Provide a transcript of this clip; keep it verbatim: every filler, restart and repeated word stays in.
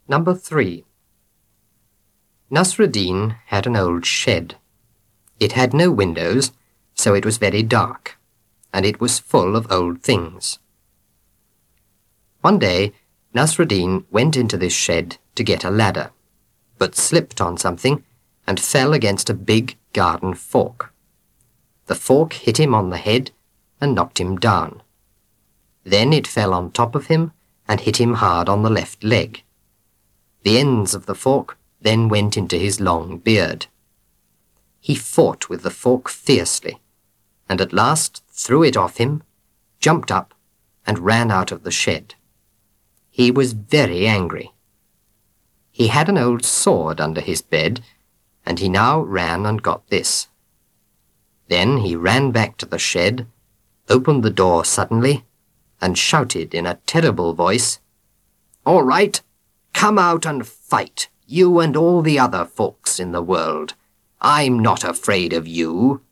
Number three. Nasruddin had an old shed. It had no windows, so it was very dark, and it was full of old things. One day, Nasruddin went into this shed to get a ladder, but slipped on something and fell against a big garden fork. The fork hit him on the head and knocked him down. Then it fell on top of him and hit him hard on the left leg. The ends of the fork then went into his long beard. He fought with the fork fiercely, and at last threw it off him, jumped up, and ran out of the shed. He was very angry. He had an old sword under his bed, and he now ran and got this. Then he ran back to the shed, opened the door suddenly, and shouted in a terrible voice, "All right, come out and fight, you and all the other folks in the world. I'm not afraid of you."